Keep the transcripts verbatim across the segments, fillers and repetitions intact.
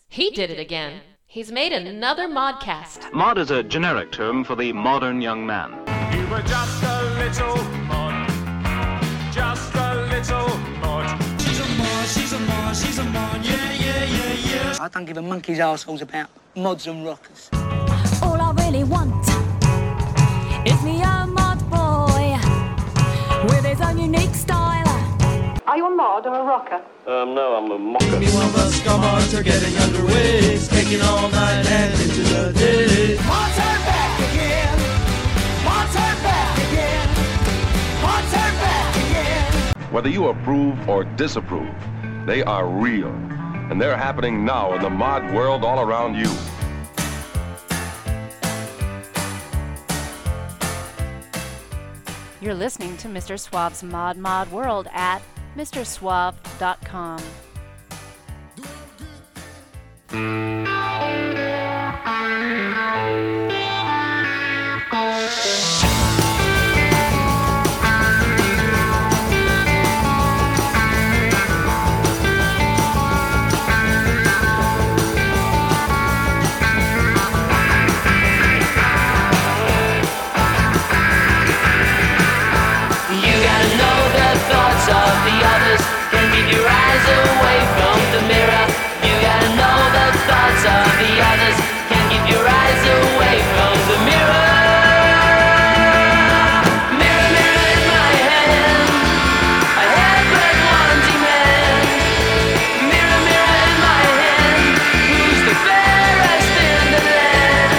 He did it again. He's made another modcast. Mod is a generic term for the modern young man. You were just a little mod. Just a little mod. She's a mod, she's a mod, she's a mod, yeah, yeah, yeah, yeah. I don't give a monkey's assholes about mods and rockers. All I really want is me a mod boy with his own unique style. Are you a mod or a rocker? Um, no, I'm a mocker. Me one of us come on to getting underway, taking all night and into the day. Mods are back again. Mods are back again. Mods are back again. Whether you approve or disapprove, they are real, and they're happening now in the mod world all around you. You're listening to Mister Suave's Mod Mod World at Mr Suave dot com. Of the others can keep your eyes away from the mirror. You gotta know the thoughts of the others can keep your eyes away from the mirror. Mirror, mirror in my hand, I have but one demand. Mirror, mirror in my hand, who's the fairest in the land?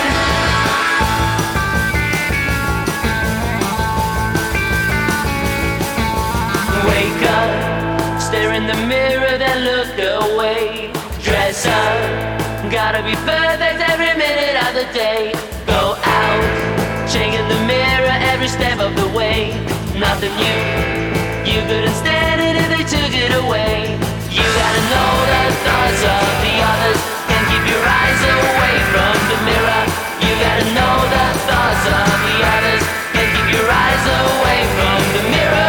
Wake up, stare in the mirror, then look away. Dress up, gotta be perfect every minute of the day. Go out, checking the mirror every step of the way. Nothing new, you couldn't stand it if they took it away. You gotta know the thoughts of the others can keep your eyes away from the mirror. You gotta know the thoughts of the others can keep your eyes away from the mirror.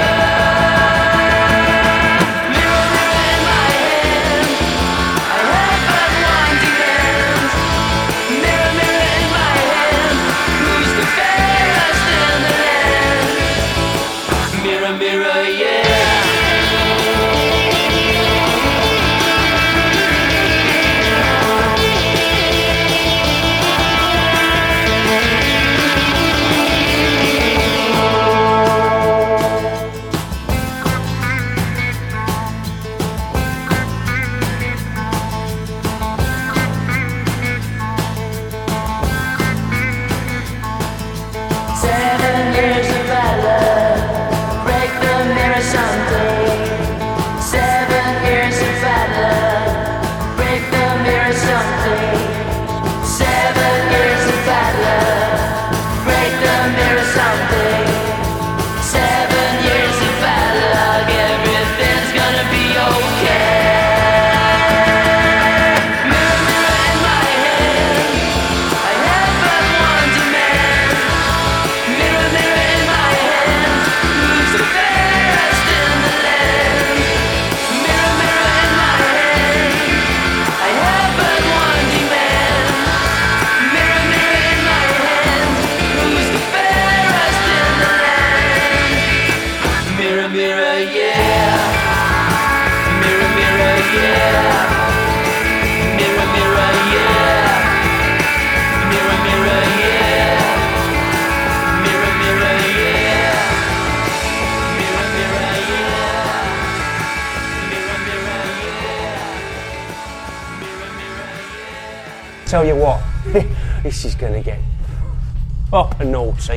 Tell you what, this is going to get proper naughty.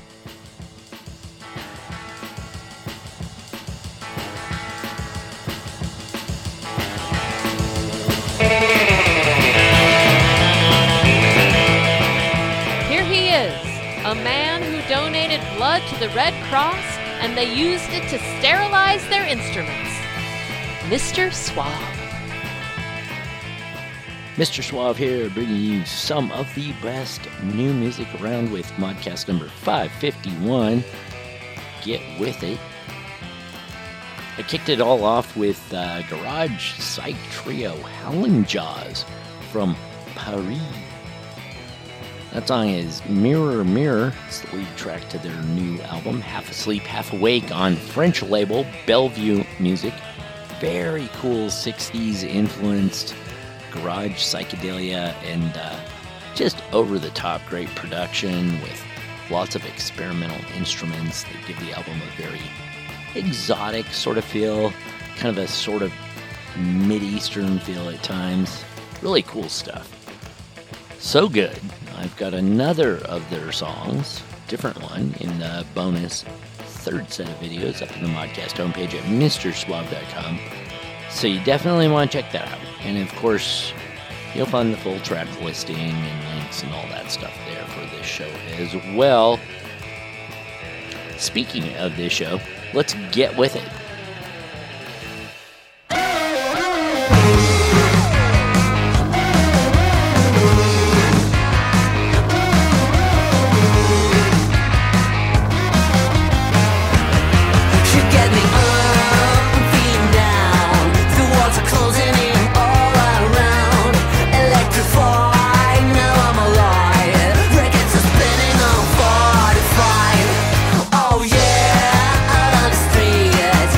Here he is, a man who donated blood to the Red Cross and they used it to sterilize their instruments. Mister Suave. Mister Suave here, bringing you some of the best new music around with Modcast number five fifty-one. Get with it. I kicked it all off with uh, Garage Psych Trio Howling Jaws from Paris. That song is Mirror Mirror. It's the lead track to their new album, Half Asleep, Half Awake, on French label Bellevue Music. Very cool sixties influenced garage psychedelia and uh, just over-the-top great production with lots of experimental instruments that give the album a very exotic sort of feel, kind of a sort of mid-eastern feel at times. Really cool stuff. So good. I've got another of their songs, different one, in the bonus third set of videos up in the Modcast homepage at Mr Suave dot com. So you definitely want to check that out. And of course, you'll find the full track listing and links and all that stuff there for this show as well. Speaking of this show, let's get with it. Oh yeah, out on the street.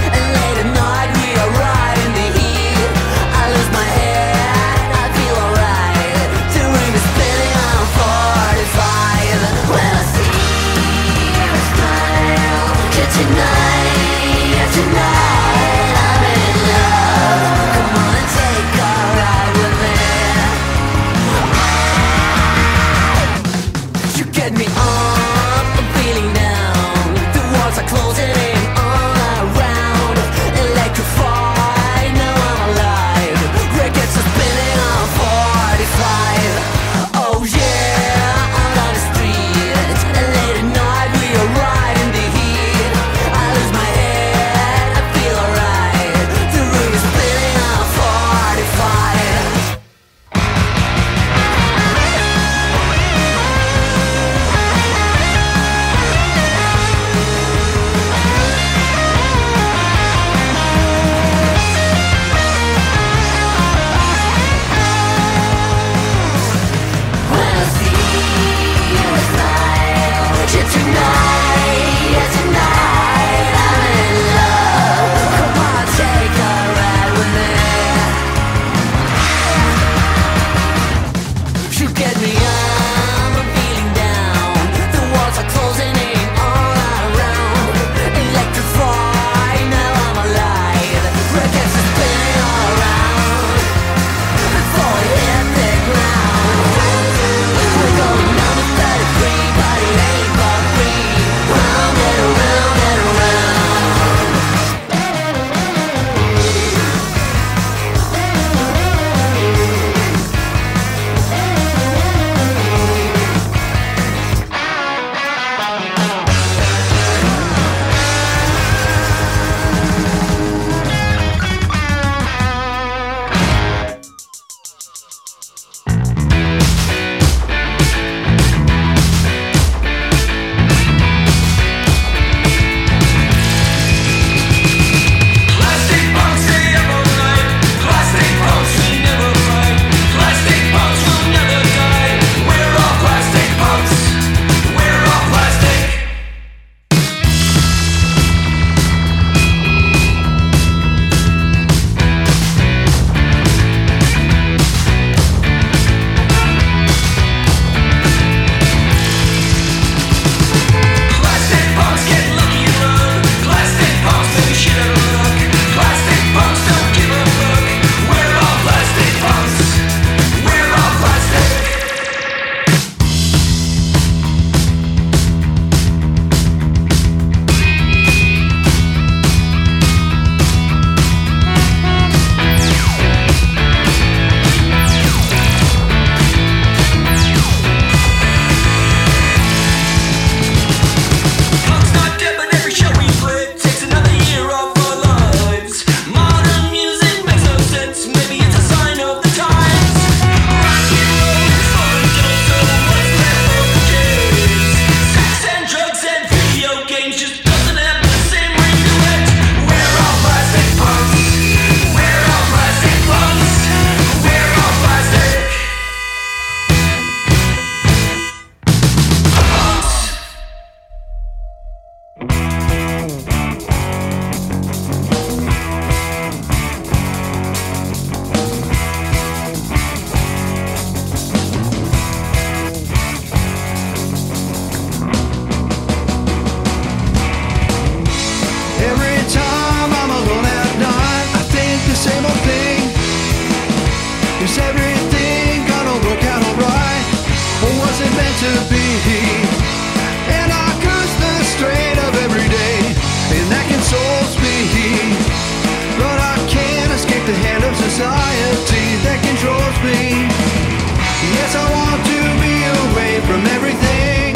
Is everything gonna work out alright? Or was it meant to be? And I curse the strain of every day, and that consoles me. But I can't escape the hand of society that controls me. Yes, I want to be away from everything.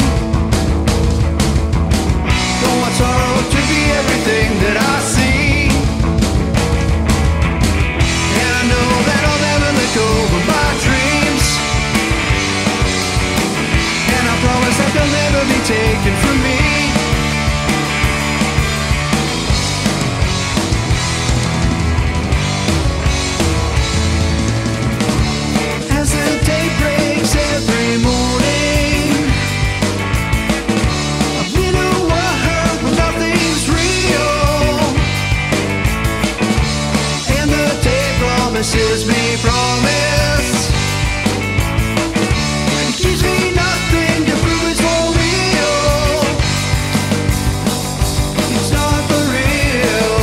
Don't want sorrow to be everything that I see. And I know that I'll never let go of my dreams. And I promise that they'll never be taken from me. As the day breaks every morning, I've been a world where nothing's real, and the day promises me promise. It gives me nothing to prove it's for real. It's not for real.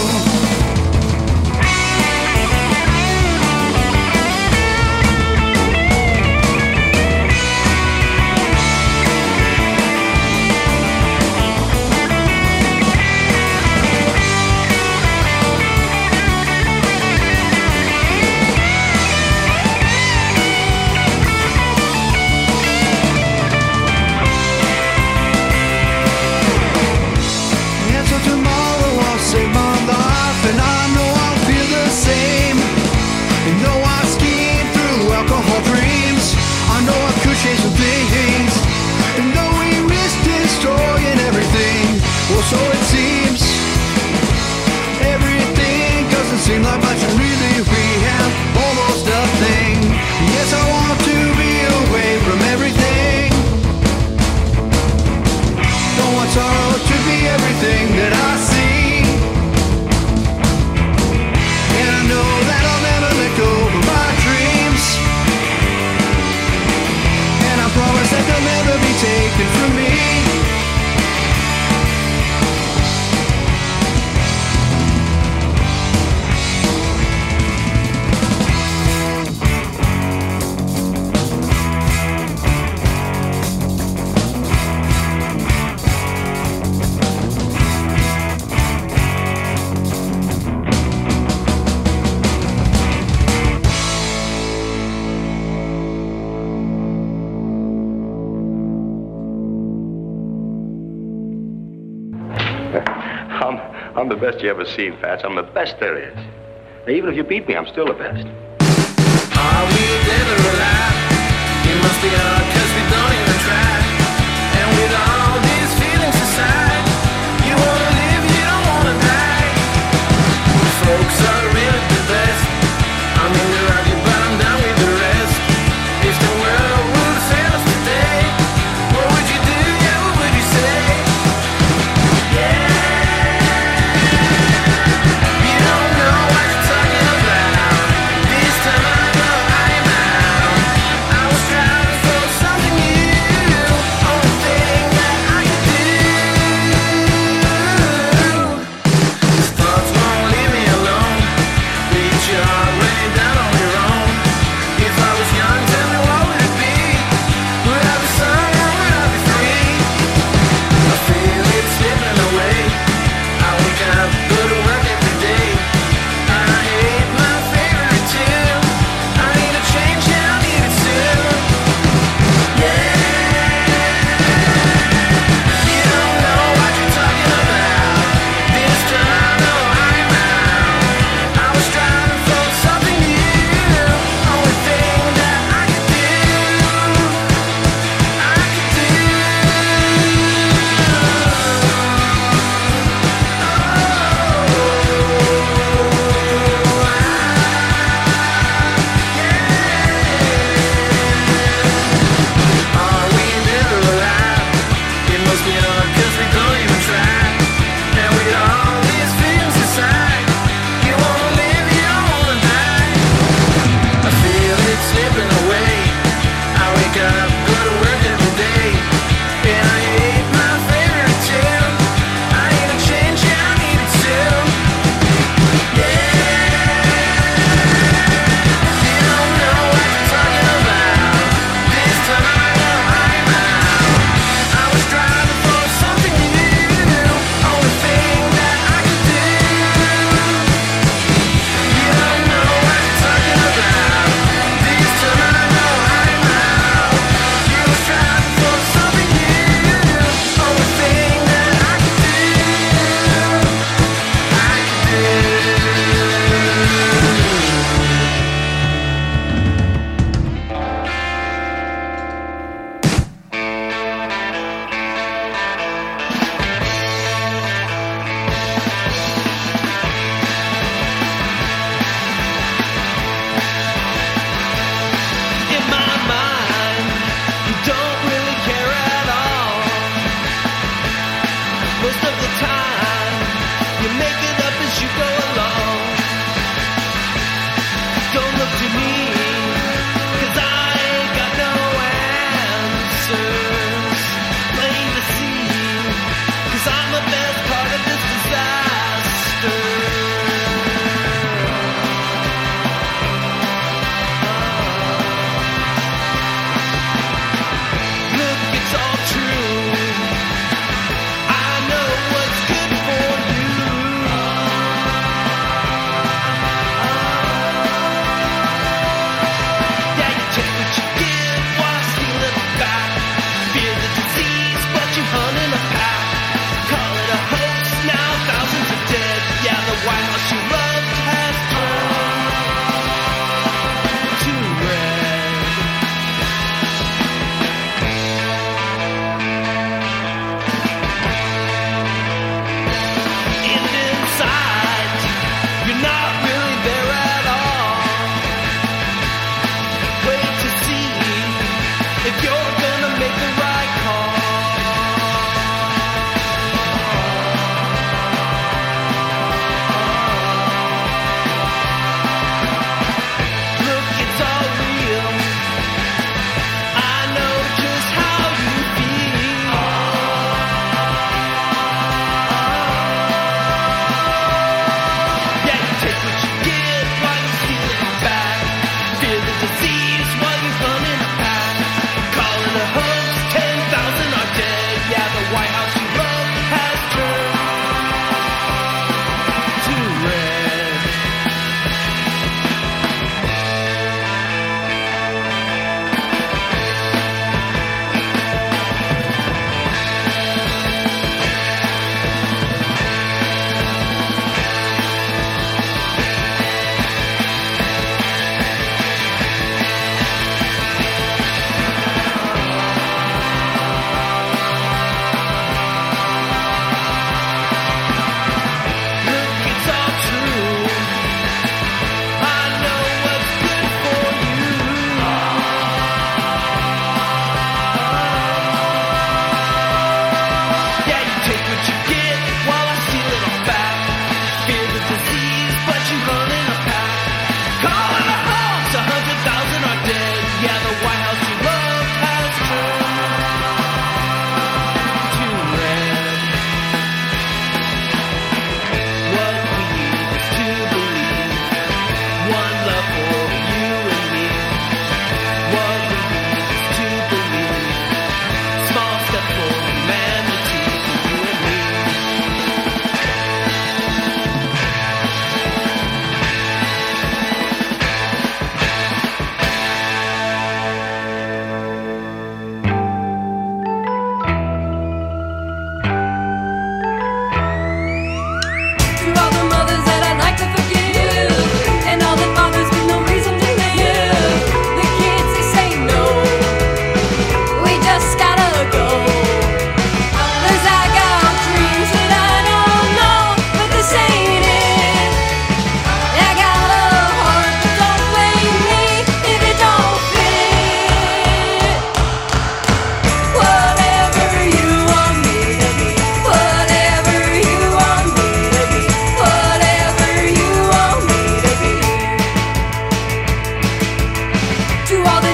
And so tomorrow I'll save my life, and I know I'll feel the same. And though I scheme through alcohol dreams, I know I could change some things. And though we risk destroying everything, well, so it seems. Everything doesn't seem like much, and really we have almost nothing. Yes, I want to be away from everything. Don't want sorrow to be everything that I see. And I know that I'll never let go of my dreams. And I promise that they'll never be taken from me. I'm, I'm the best you ever seen, Fats. I'm the best there is. Now, even if you beat me, I'm still the best. Are we dead or alive? It must be hard cause we don't even try. And with all these feelings aside, you wanna live, you don't wanna die. Folks are really the best. I mean, we love you, but I'm down with the rest. If the world would fail us today, what would you do? Yeah, what would you say? Yeah. You don't know what you're talking about. This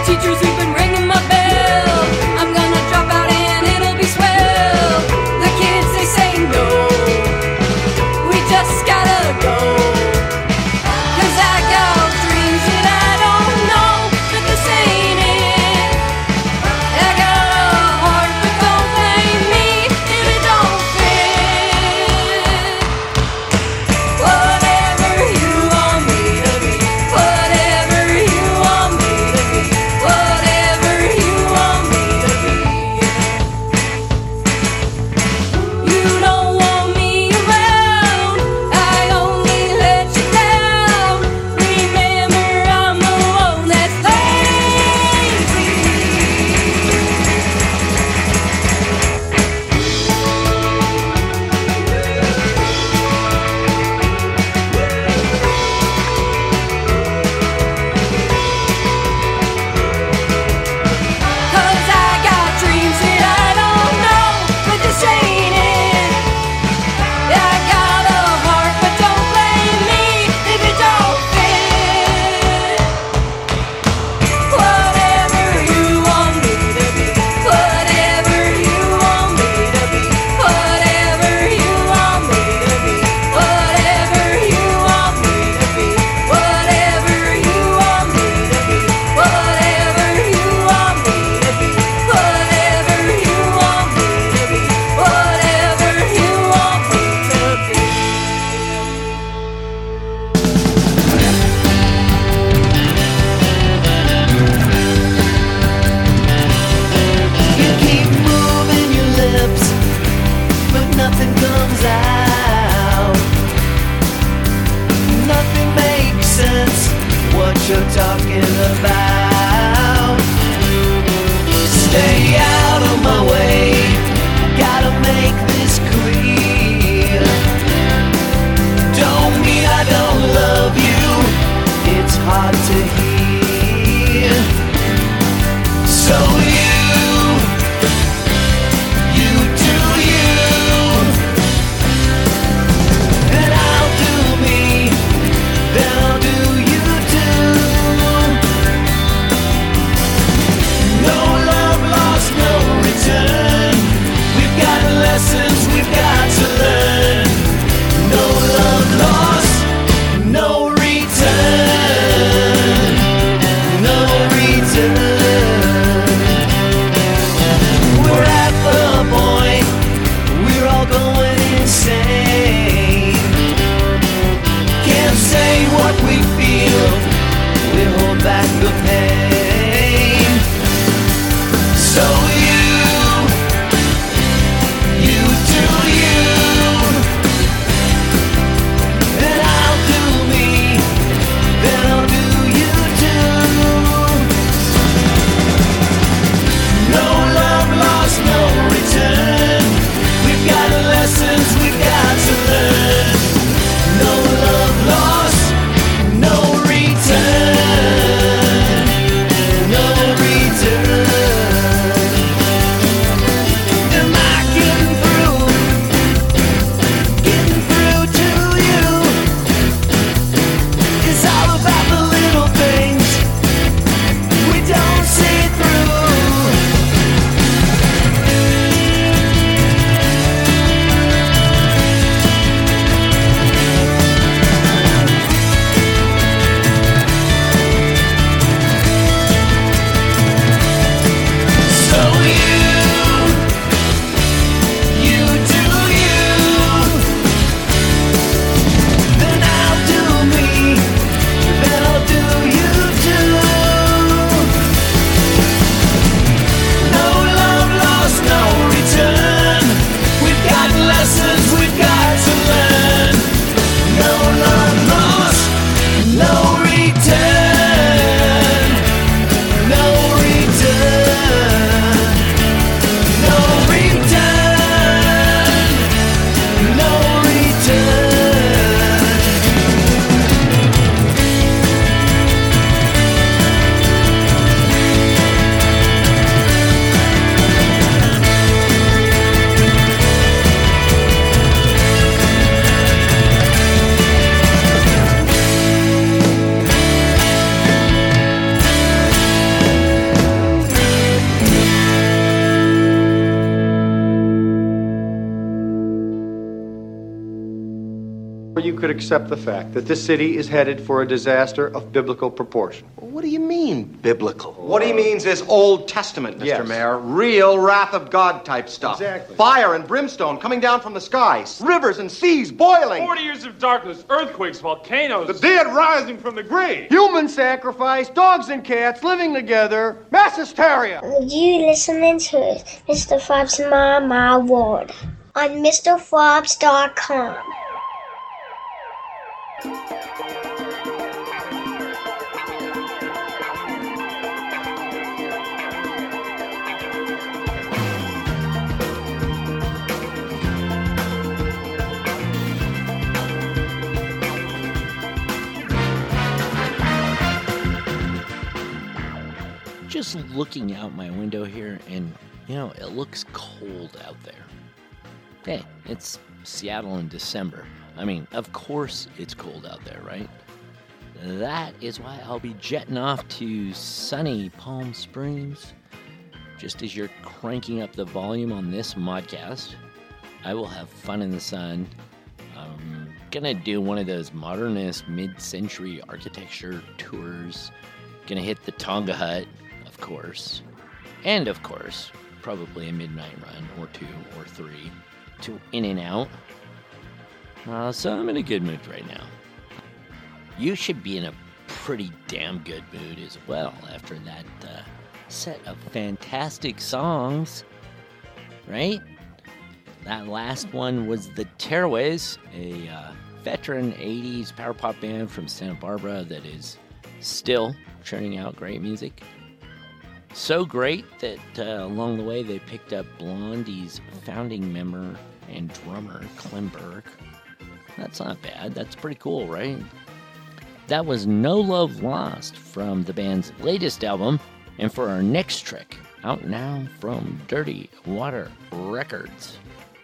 teachers who've been ringing my bell. I'm gonna drop out and it'll be swell. The kids, they say no, we just gotta go. Cause I got dreams that I don't know, but this ain't it. I got a heart, but don't blame me if it don't fit. Whatever you want me to be, whatever you want me to be, whatever could accept the fact that this city is headed for a disaster of biblical proportion. What do you mean, biblical? What he means is Old Testament, Mister Yes. Mayor. Real wrath of God type stuff. Exactly. Fire and brimstone coming down from the skies. Rivers and seas boiling. Forty years of darkness, earthquakes, volcanoes. The dead rising from the grave. Human sacrifice, dogs and cats living together. Mass hysteria. You listening to Mister Fobbs' My My World on Mister Fobbs dot com. Just looking out my window here, and you know, it looks cold out there. Hey, it's Seattle in December. I mean, of course it's cold out there, right? That is why I'll be jetting off to sunny Palm Springs. Just as you're cranking up the volume on this modcast, I will have fun in the sun. I'm gonna do one of those modernist mid-century architecture tours. Gonna hit the Tonga Hut, of course. And of course, probably a midnight run or two or three to In-N-Out. Uh, so I'm in a good mood right now. You should be in a pretty damn good mood as well after that uh, set of fantastic songs, right? That last one was the Tearaways, a uh, veteran eighties power pop band from Santa Barbara that is still churning out great music. So great that uh, along the way they picked up Blondie's founding member and drummer, Clem Burke. That's not bad. That's pretty cool, right? That was No Love Lost from the band's latest album. And for our next track, out now from Dirty Water Records,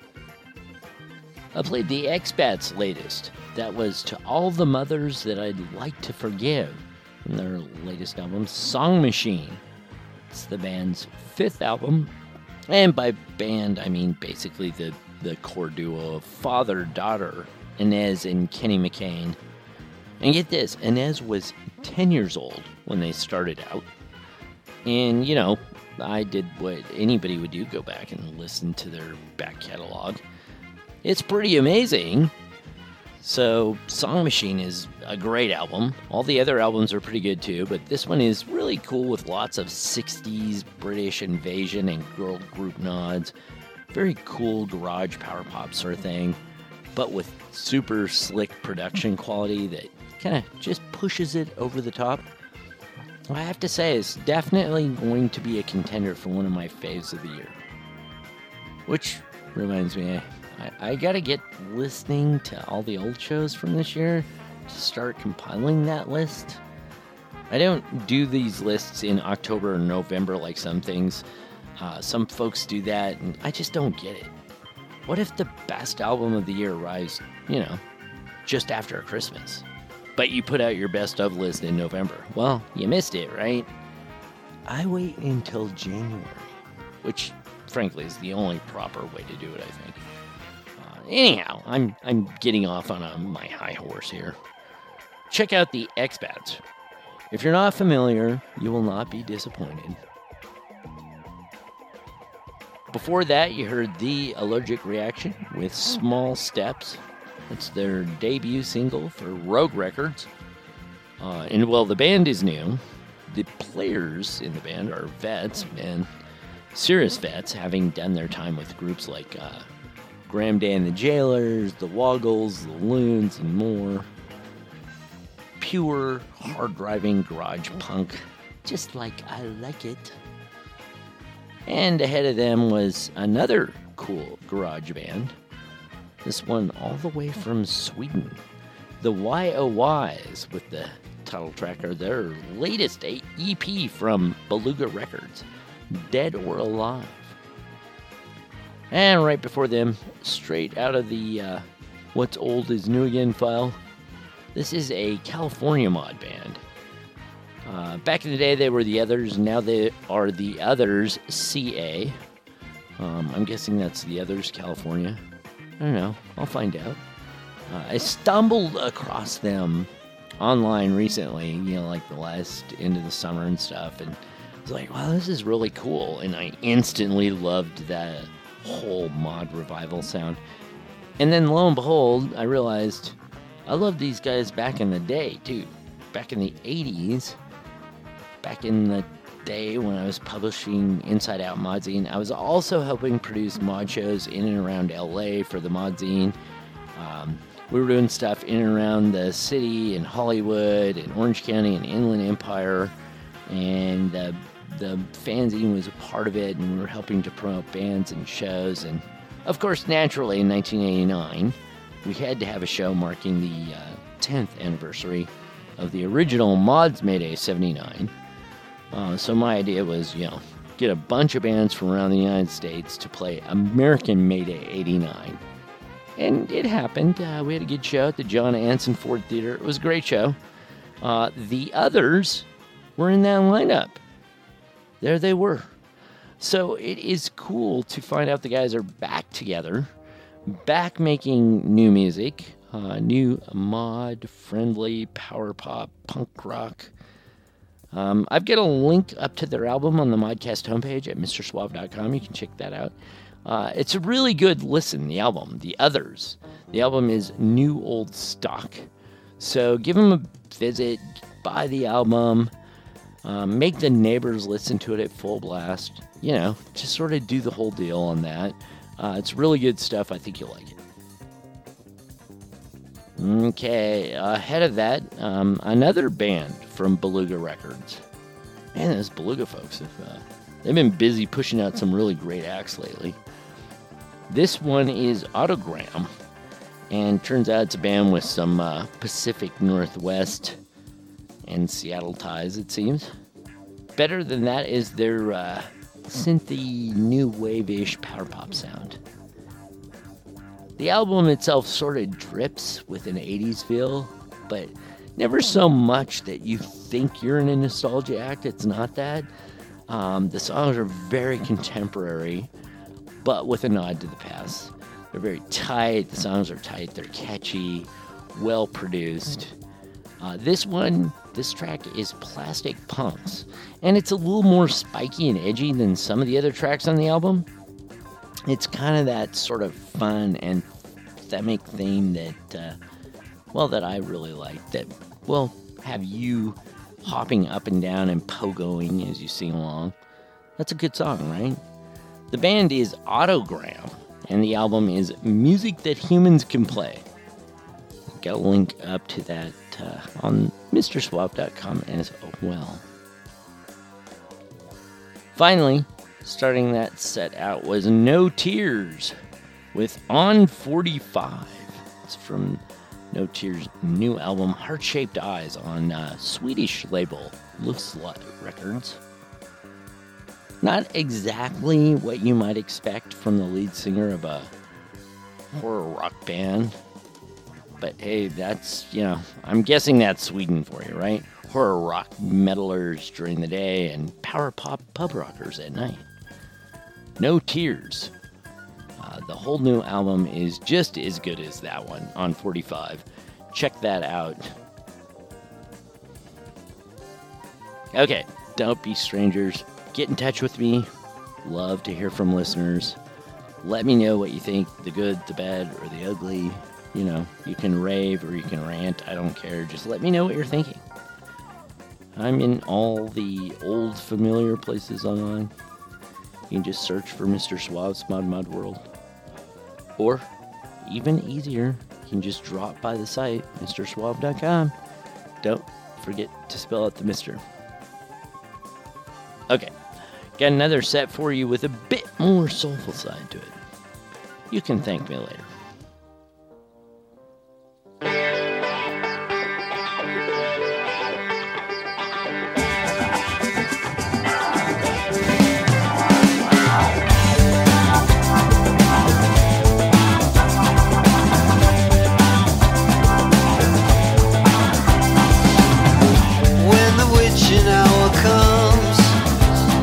I played the Expats' latest. That was To All the Mothers That I'd Like to Forgive from their latest album, Song Machine. It's the band's fifth album. And by band, I mean basically the, the core duo of father-daughter, Inez and Kenny McCain. And get this, Inez was ten years old when they started out. And, you know, I did what anybody would do, go back and listen to their back catalog. It's pretty amazing. So, Song Machine is a great album. All the other albums are pretty good too, but this one is really cool with lots of sixties British invasion and girl group nods. Very cool garage power pop sort of thing, but with super slick production quality that kind of just pushes it over the top. I have to say, it's definitely going to be a contender for one of my faves of the year. Which reminds me, I, I gotta get listening to all the old shows from this year to start compiling that list. I don't do these lists in October or November like some things. Uh, some folks do that, and I just don't get it. What if the best album of the year arrives, you know, just after Christmas? But you put out your best of list in November. Well, you missed it, right? I wait until January, which, frankly, is the only proper way to do it, I think. Uh, anyhow, I'm I'm getting off on a, my high horse here. Check out the Expats. If you're not familiar, you will not be disappointed. Before that, you heard The Allergic Reaction with Small Steps. It's their debut single for Rogue Records. Uh, and while the band is new, the players in the band are vets, and serious vets, having done their time with groups like uh, Graham Day and the Jailers, the Woggles, the Loons, and more. Pure, hard-driving garage punk, just like I like it. And ahead of them was another cool garage band. This one all the way from Sweden. The Y O Ys with the title track are their latest E P from Beluga Records, Dead or Alive. And right before them, straight out of the uh, What's Old is New Again file, this is a California mod band. Uh, back in the day, they were the Others. Now they are the Others C A. Um, I'm guessing that's the Others California. I don't know. I'll find out. Uh, I stumbled across them online recently, you know, like the last end of the summer and stuff, and I was like, wow, this is really cool. And I instantly loved that whole mod revival sound. And then lo and behold, I realized I loved these guys back in the day, too. Back in the eighties, back in the day when I was publishing Inside Out Modzine, I was also helping produce mod shows in and around L A for the Modzine. Um, we were doing stuff in and around the city and Hollywood and Orange County and Inland Empire, and uh, the fanzine was a part of it, and we were helping to promote bands and shows. And of course, naturally, in nineteen eighty-nine, we had to have a show marking the uh, tenth anniversary of the original Mods Mayday seventy-nine. Uh, so my idea was, you know, get a bunch of bands from around the United States to play American Mayday eighty-nine. And it happened. Uh, we had a good show at the John Anson Ford Theater. It was a great show. Uh, the others were in that lineup. There they were. So it is cool to find out the guys are back together, back making new music, uh, new mod-friendly power pop, punk rock. Um, I've got a link up to their album on the Modcast homepage at Mr Suave dot com. You can check that out. Uh, it's a really good listen, the album, The Others. The album is new old stock. So give them a visit, buy the album, um, make the neighbors listen to it at full blast. You know, just sort of do the whole deal on that. Uh, it's really good stuff. I think you'll like it. Okay, ahead of that, um, another band from Beluga Records. Man, those Beluga folks, have, uh, they've been busy pushing out some really great acts lately. This one is Autogram, and turns out it's a band with some uh, Pacific Northwest and Seattle ties, it seems. Better than that is their uh, synthy, new wave-ish power pop sound. The album itself sort of drips with an eighties feel, but never so much that you think you're in a nostalgia act. It's not that. Um, the songs are very contemporary, but with a nod to the past. They're very tight. The songs are tight. They're catchy, well produced. Uh, this one, this track is Plastic Punks, and it's a little more spiky and edgy than some of the other tracks on the album. It's kind of that sort of fun and anthemic theme that, uh, well, that I really like, that will have you hopping up and down and pogoing as you sing along. That's a good song, right? The band is Autogram, and the album is Music That Humans Can Play. Got a link up to that uh, on Mr Suave dot com as well. Finally, starting that set out was No Tears with On forty-five. It's from No Tears' new album, Heart-Shaped Eyes, on uh, Swedish label Lusla Records. Not exactly what you might expect from the lead singer of a horror rock band. But hey, that's, you know, I'm guessing that's Sweden for you, right? Horror rock metalers during the day and power pop pub rockers at night. No Tears. Uh, the whole new album is just as good as that one, On forty-five. Check that out. Okay, don't be strangers. Get in touch with me. Love to hear from listeners. Let me know what you think, the good, the bad, or the ugly. You know, you can rave or you can rant. I don't care. Just let me know what you're thinking. I'm in all the old familiar places online. You can just search for Mister Suave's Mod Mod World. Or, even easier, you can just drop by the site, Mr Suave dot com. Don't forget to spell out the Mister. Okay, got another set for you with a bit more soulful side to it. You can thank me later.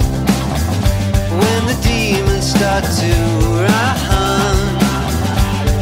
To run,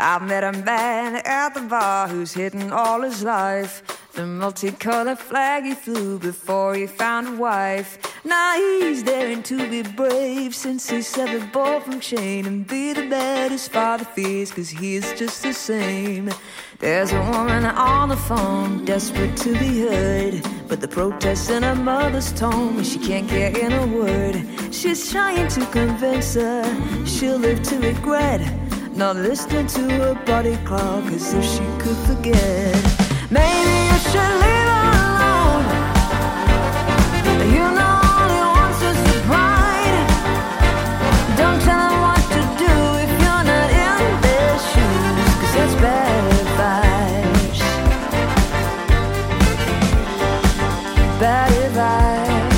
I met a man at the bar who's hidden all his life. The multicolored flag he flew before he found a wife. Now he's daring to be brave since he severed ball from chain and be the man his father fears, cause he is just the same. There's a woman on the phone desperate to be heard, but the protest in her mother's tone means she can't get in a word. She's trying to convince her she'll live to regret not listening to her body clock as if she could forget. Maybe you should leave her alone. You know all he wants is the pride. Don't tell him what to do if you're not in their shoes, cause that's bad advice. Bad advice.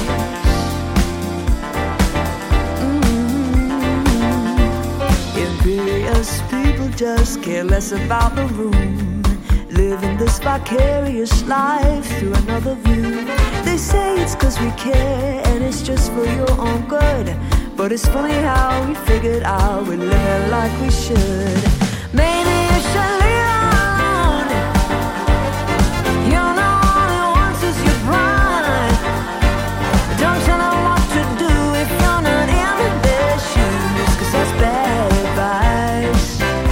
Mm-hmm. Imperious people just care less about the room, living this vicarious life through another view. They say it's cause we care and it's just for your own good, but it's funny how we figured out we live it like we should. Maybe you should leave her alone. You know all he wants is your pride. Don't tell him what to do if you're not in their shoes, cause that's bad advice.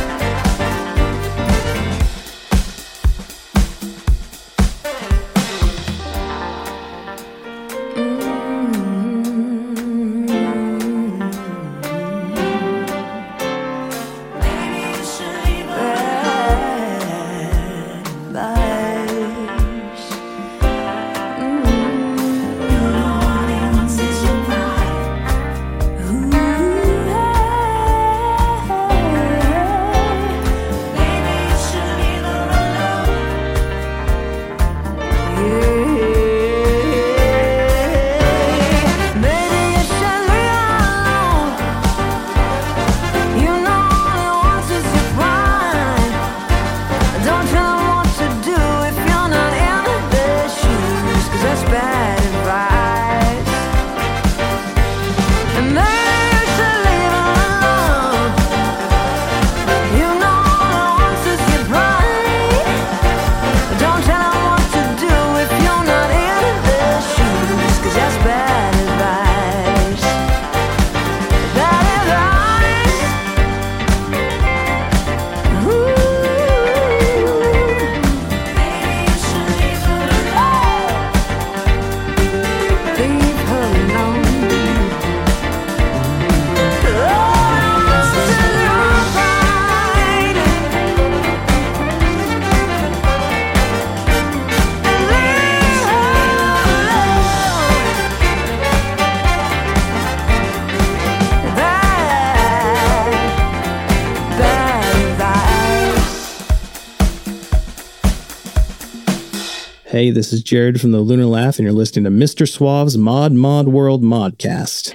Hey, this is Jared from the Lunar Laugh, and you're listening to Mister Suave's Mod Mod World Modcast.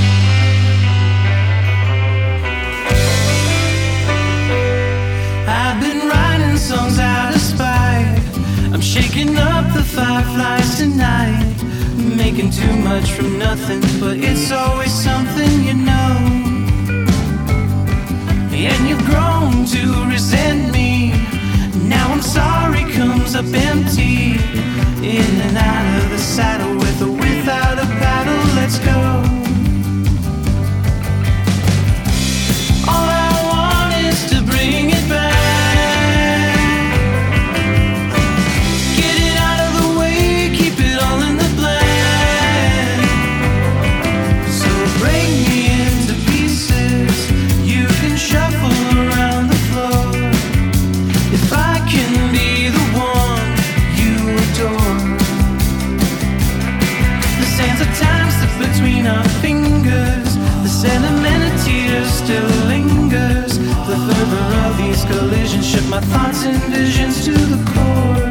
I've been writing songs out of spite. I'm shaking up the fireflies tonight, making too much from nothing, but it's always something, you know. And you've grown to resent me. Now I'm sorry comes up empty. In and out of the saddle, with or without a paddle, let's go. All I want is to bring it back. Get it out of the way, keep it all in the black. So break me into pieces, you can shuffle around the floor. If I can be the one you adore. The sands of time slip between our fingers. The sentiment of tears still lingers. The fervor of these collisions shook my thoughts and visions to the core.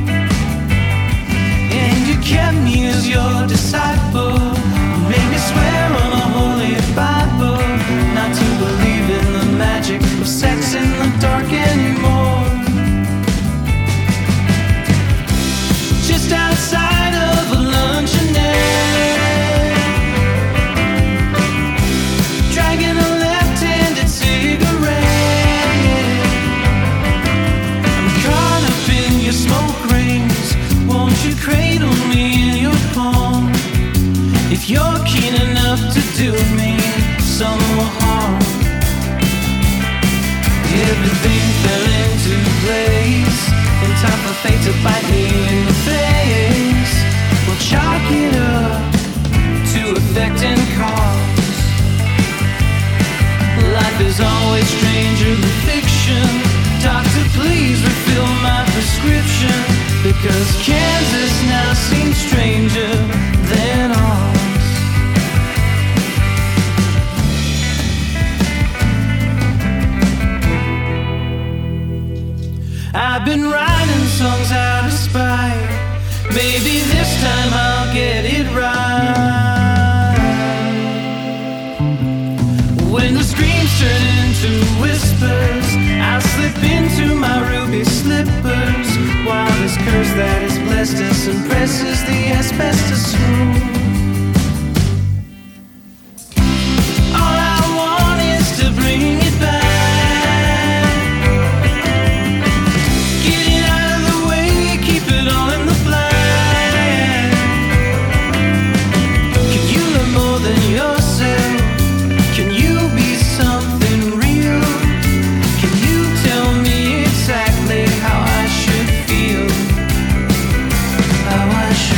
And you kept me as your disciple, made me swear on a holy Bible not to believe in the magic of sex in the dark anymore. Just outside of a luncheonette, dragging a left-handed cigarette. fell into place in time for fate to bite me in the face. We'll chalk it up to effect and cause. Life is always stranger than fiction. Doctor, please refill my prescription, because Kansas now seems stranger than Oz. I've been writing songs out of spite. Maybe this time I'll get it right. When the screams turn into whispers, I'll slip into my ruby slippers, while this curse that has blessed us and presses the asbestos through. All I want is to bring it back. I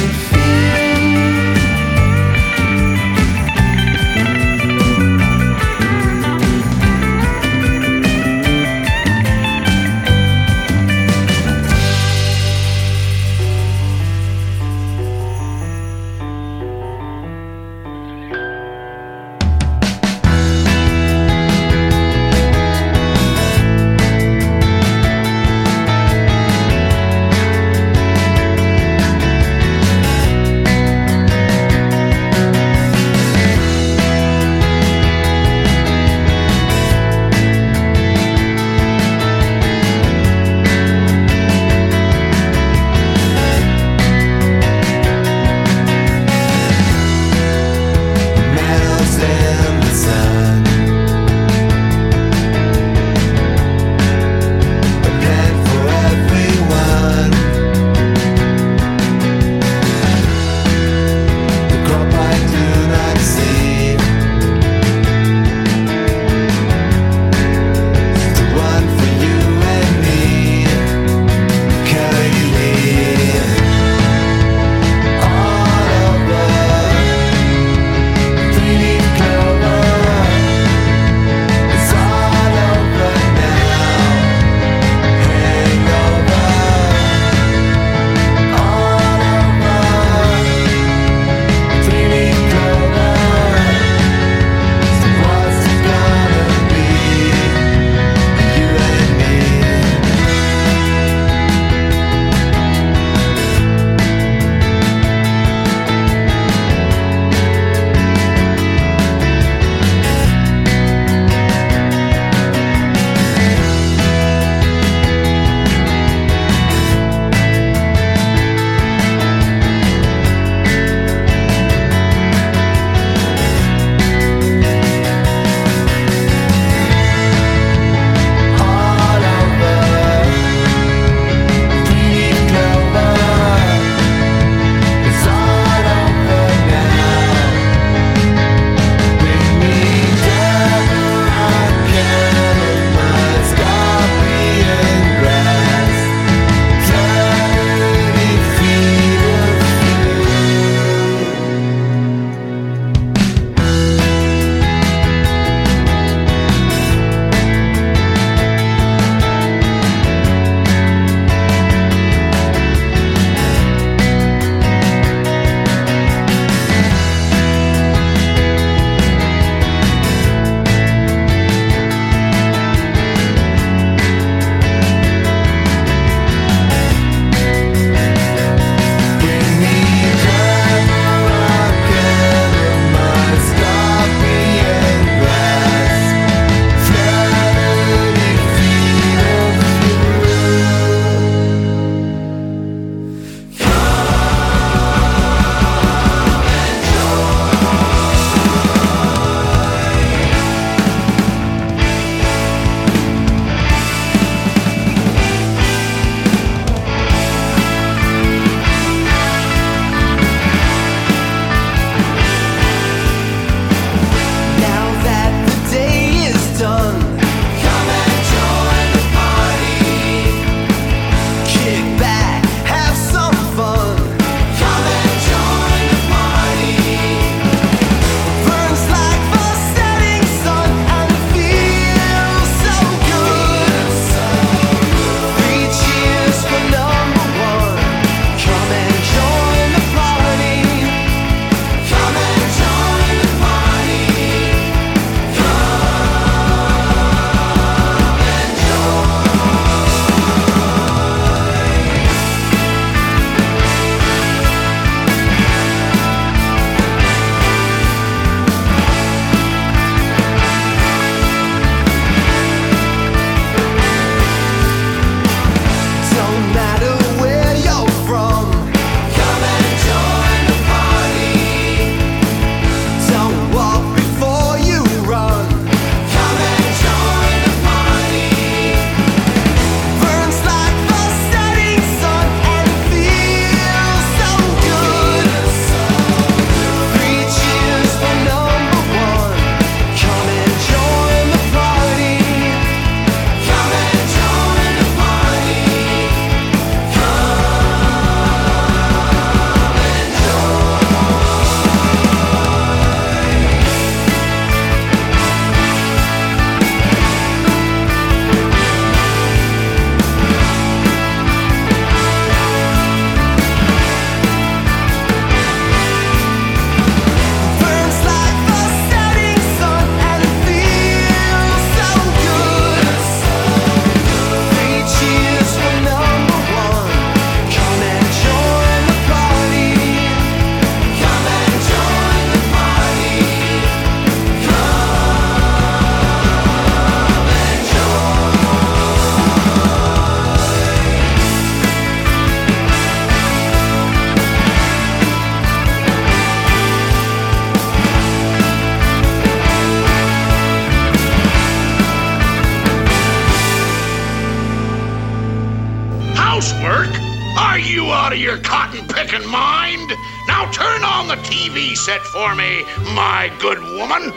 housework? Are you out of your cotton-picking mind? Now turn on the T V set for me, my good woman.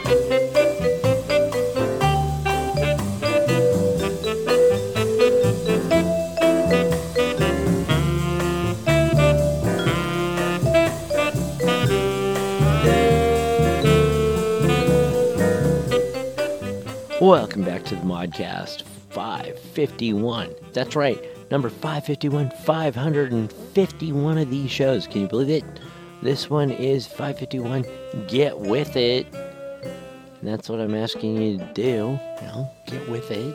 Welcome back to the Modcast five fifty-one. That's right, number five fifty-one, five hundred fifty-one of these shows. Can you believe it? This one is five fifty-one. Get with it. And that's what I'm asking you to do. You know, get with it.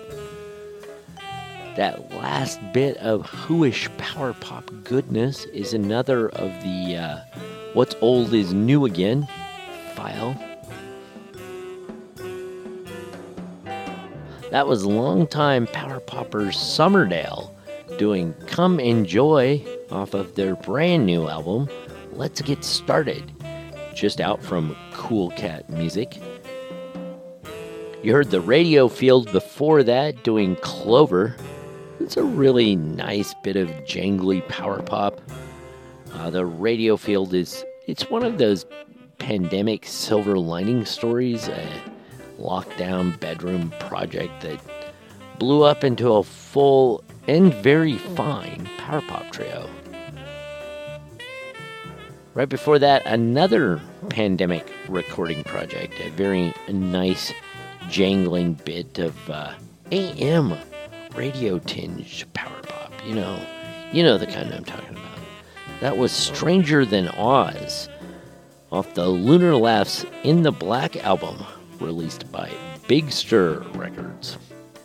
That last bit of whoish power pop goodness is another of the uh, What's Old is New Again file. That was longtime power poppers Summerdale doing Come Enjoy off of their brand new album, Let's Get Started, just out from Cool Cat Music. You heard the Radio Field before that doing Clover. It's a really nice bit of jangly power pop. Uh, the Radio Field is, it's one of those pandemic silver lining stories, uh, lockdown bedroom project that blew up into a full and very fine power pop trio. Right before that, another pandemic recording project, a very nice jangling bit of uh, A M radio tinged power pop. You know, you know the kind I'm talking about. That was Stranger Than Oz off the Lunar Laughs In the Black album, released by Big Stir Records.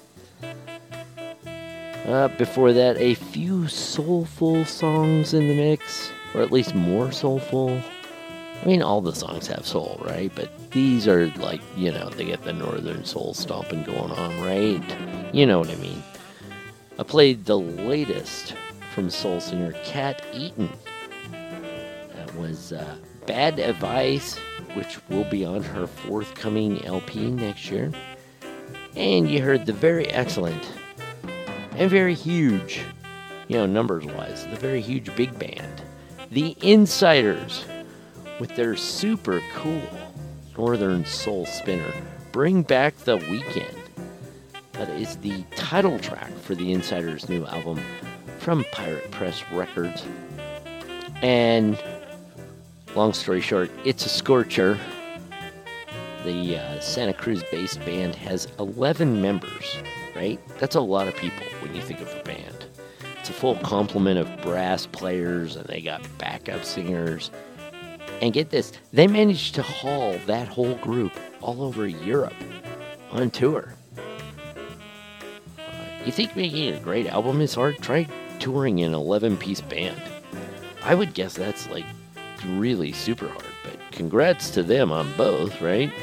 Uh, before that, a few soulful songs in the mix, or at least more soulful. I mean, all the songs have soul, right? But these are like, you know, they get the northern soul stomping going on, right? You know what I mean. I played the latest from soul singer Cat Eaton. That was uh, Bad Advice, which will be on her forthcoming L P next year. And you heard the very excellent and very huge, you know, numbers-wise, the very huge big band, The Insiders, with their super cool Northern Soul spinner, Bring Back the Weekend. That is the title track for The Insiders' new album from Pirate Press Records. And long story short, it's a scorcher. The uh, Santa Cruz-based band has eleven members, right? That's a lot of people when you think of a band. It's a full complement of brass players, and they got backup singers. And get this, they managed to haul that whole group all over Europe on tour. Uh, you think making a great album is hard? Try touring an eleven-piece band. I would guess that's like really super hard, but congrats to them on both, right?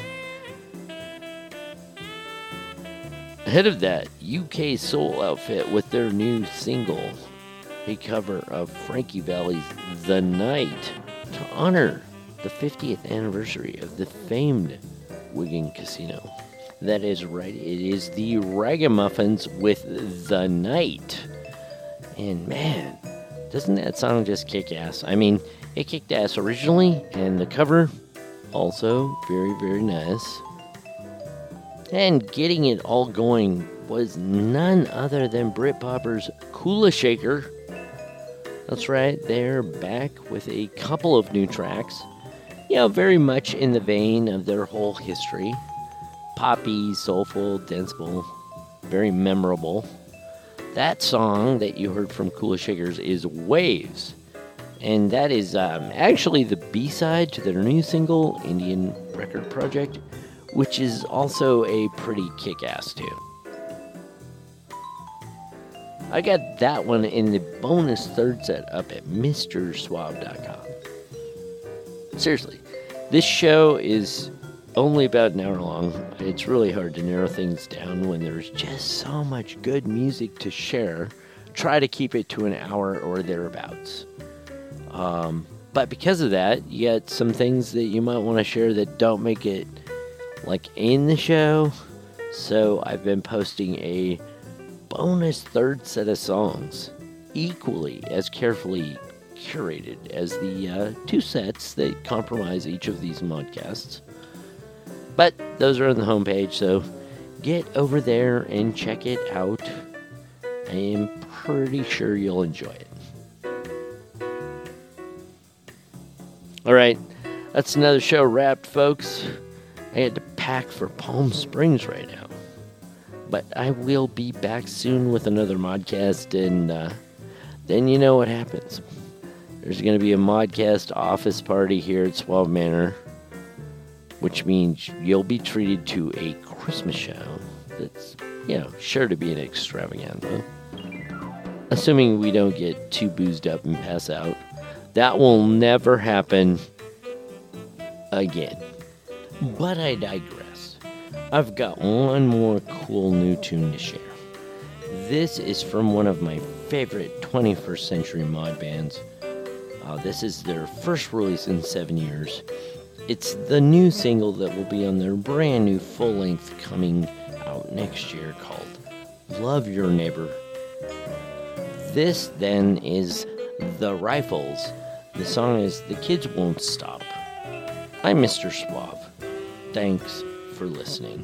Ahead of that, U K soul outfit with their new single, a cover of Frankie Valli's The Night, to honor the fiftieth anniversary of the famed Wigan Casino. That is right, it is the Ragamuffins with The Night. And man, doesn't that song just kick ass? I mean, it kicked ass originally, and the cover, also very, very nice. And getting it all going was none other than Britpopper's Kula Shaker. That's right, they're back with a couple of new tracks. You know, very much in the vein of their whole history. Poppy, soulful, danceable, very memorable. That song that you heard from Kula Shakers is Waves. And that is um, actually the B-side to their new single, Indian Record Project, which is also a pretty kick-ass tune. I got that one in the bonus third set up at Mr Suave dot com. Seriously, this show is only about an hour long. It's really hard to narrow things down when there's just so much good music to share. Try to keep it to an hour or thereabouts. Um, but because of that, you got some things that you might want to share that don't make it like in the show. So I've been posting a bonus third set of songs equally as carefully curated as the uh, two sets that comprise each of these modcasts. But those are on the homepage, so get over there and check it out. I am pretty sure you'll enjoy it. Alright, that's another show wrapped, folks. I had to pack for Palm Springs right now. But I will be back soon with another modcast, and uh, then you know what happens. There's going to be a modcast office party here at Suave Manor, which means you'll be treated to a Christmas show that's, you know, sure to be an extravaganza. Assuming we don't get too boozed up and pass out. That will never happen again. But I digress. I've got one more cool new tune to share. This is from one of my favorite twenty-first century mod bands. Uh, this is their first release in seven years. It's the new single that will be on their brand new full-length coming out next year called Love Your Neighbor. This then is The Rifles. The song is The Kids Won't Stop. I'm Mister Suave. Thanks for listening.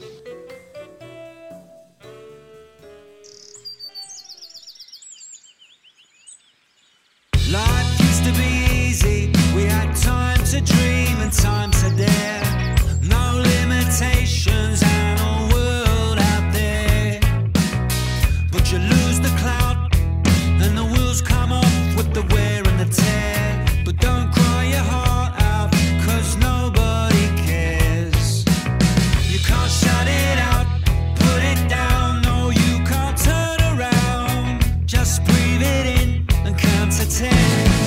Life used to be easy. We had time to dream and time to dare. No limitations and a world out there. But you lose the clout and the wheels come off with the wear and the tear. But don't cry your heart out, cause nobody cares. You can't shut it out, put it down. No, you can't turn around. Just breathe it in and count to ten.